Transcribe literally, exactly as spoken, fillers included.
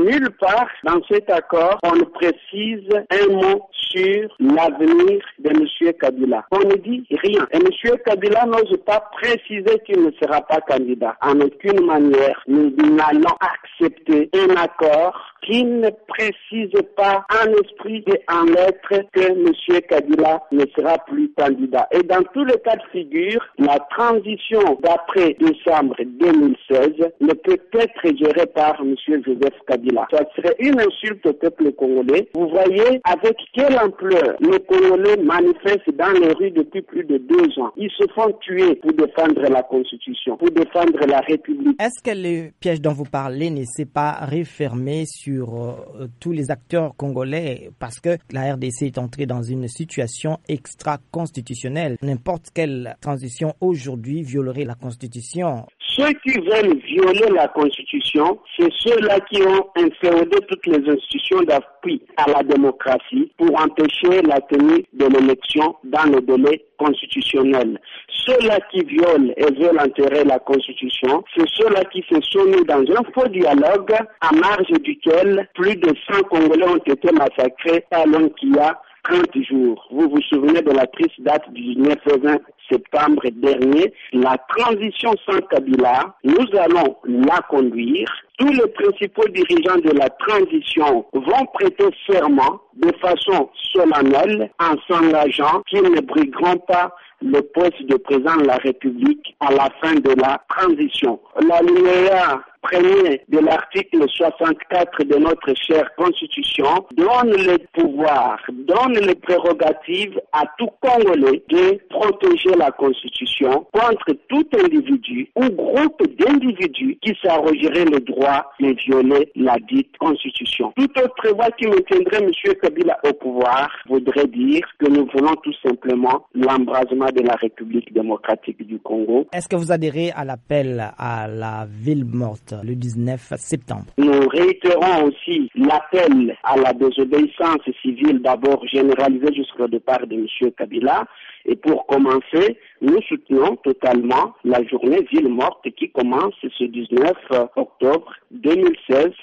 nulle part dans cet accord, on ne précise un mot sur l'avenir de M. Kabila. On ne dit rien. Et M. Kabila n'ose pas préciser qu'il ne sera pas candidat. En aucune manière, nous n'allons accepter un accord qui ne précise pas en esprit et en lettres que M. Kabila ne sera plus candidat. Et dans tous les cas de figure, la transition d'après décembre deux mille seize ne peut être gérée par M. Joseph Kabila. Ça serait une insulte au peuple congolais. Vous voyez avec quelle ampleur les Congolais manifestent dans les rues depuis plus de deux ans. Ils se font tuer pour défendre la Constitution, pour défendre la République. Est-ce que le piège dont vous parlez ne s'est pas refermé sur euh, tous les acteurs congolais parce que la R D C est entrée dans une situation extra-constitutionnelle? N'importe quelle transition aujourd'hui violerait la Constitution. Ceux qui veulent violer la Constitution, c'est ceux-là qui ont inféodé toutes les institutions d'appui à la démocratie pour empêcher la tenue de l'élection dans le délai constitutionnel. Ceux-là qui violent et veulent enterrer la Constitution, c'est ceux-là qui se sont mis dans un faux dialogue à marge duquel plus de cent Congolais ont été massacrés alors qu'il y a trente jours. Vous vous souvenez de la triste date du dix-neuf et vingt septembre dernier. La transition sans Kabila, nous allons la conduire. Tous les principaux dirigeants de la transition vont prêter serment de façon solennelle en s'engageant qu'ils ne brigueront pas le poste de président de la République à la fin de la transition. L'alinéa premier de l'article soixante-quatre de notre chère Constitution donne le pouvoir, donne les prérogatives à tout Congolais de protéger la Constitution contre tout individu ou groupe d'individus qui s'arrogerait le droit de violer la dite Constitution. Toute autre voie qui maintiendrait M. Kabila au pouvoir voudrait dire que nous voulons tout simplement l'embrasement de la République démocratique du Congo. Est-ce que vous adhérez à l'appel à la ville morte le dix-neuf septembre? Nous réitérons aussi l'appel à la désobéissance civile d'abord généralisée jusqu'au départ de M. Kabila. Et pour commencer, nous soutenons totalement la journée ville morte qui commence ce dix-neuf octobre deux mille seize